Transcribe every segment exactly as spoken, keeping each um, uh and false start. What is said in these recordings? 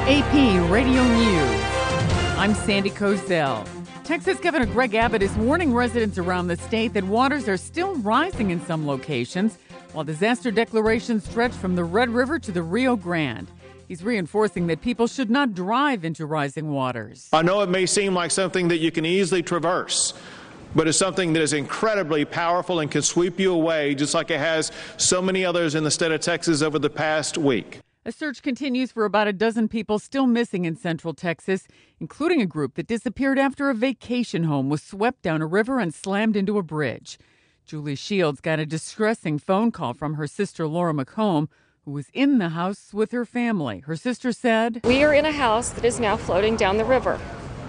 A P Radio News. I'm Sandy Kozel. Texas Governor Greg Abbott is warning residents around the state that waters are still rising in some locations, while disaster declarations stretch from the Red River to the Rio Grande. He's reinforcing that people should not drive into rising waters. I know it may seem like something that you can easily traverse, but it's something that is incredibly powerful and can sweep you away, just like it has so many others in the state of Texas over the past week. A search continues for about a dozen people still missing in central Texas, including a group that disappeared after a vacation home was swept down a river and slammed into a bridge. Julie Shields got a distressing phone call from her sister Laura McComb, who was in the house with her family. Her sister said, "We are in a house that is now floating down the river.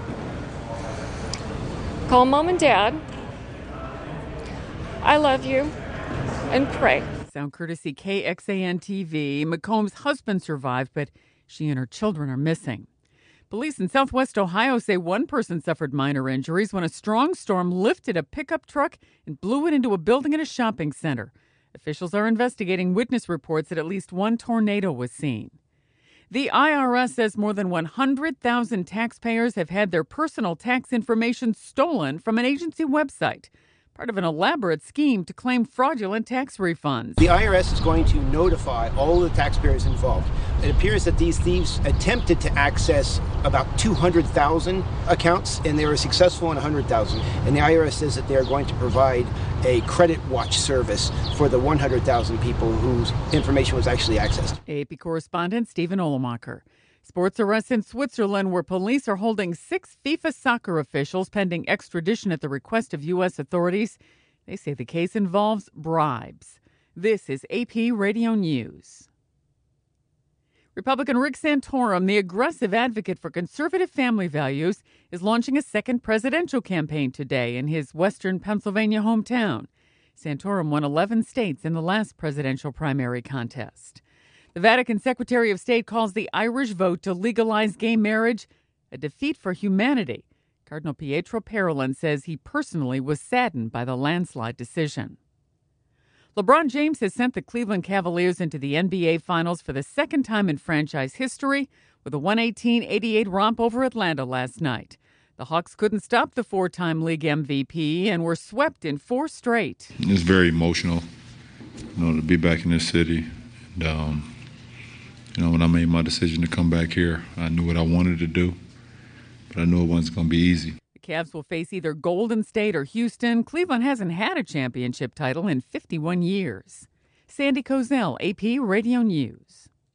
Call Mom and Dad. I love you, and pray." Sound courtesy K X A N T V. McComb's husband survived, but she and her children are missing. Police in southwest Ohio say one person suffered minor injuries when a strong storm lifted a pickup truck and blew it into a building at a shopping center. Officials are investigating witness reports that at least one tornado was seen. The I R S says more than one hundred thousand taxpayers have had their personal tax information stolen from an agency website, part of an elaborate scheme to claim fraudulent tax refunds. The I R S is going to notify all the taxpayers involved. It appears that these thieves attempted to access about two hundred thousand accounts, and they were successful in one hundred thousand. And the I R S says that they are going to provide a credit watch service for the one hundred thousand people whose information was actually accessed. A P correspondent Stephen Olemacher. Sports arrests in Switzerland, where police are holding six FIFA soccer officials pending extradition at the request of U S authorities. They say the case involves bribes. This is A P Radio News. Republican Rick Santorum, the aggressive advocate for conservative family values, is launching a second presidential campaign today in his western Pennsylvania hometown. Santorum won eleven states in the last presidential primary contest. The Vatican Secretary of State calls the Irish vote to legalize gay marriage a defeat for humanity. Cardinal Pietro Parolin says he personally was saddened by the landslide decision. LeBron James has sent the Cleveland Cavaliers into the N B A Finals for the second time in franchise history with a one eighteen eighty-eight romp over Atlanta last night. The Hawks couldn't stop the four-time league M V P and were swept in four straight. It's very emotional, you know, to be back in this city. And, um, You know, when I made my decision to come back here, I knew what I wanted to do, but I knew it wasn't going to be easy. The Cavs will face either Golden State or Houston. Cleveland hasn't had a championship title in fifty-one years. Sandy Kozel, A P Radio News.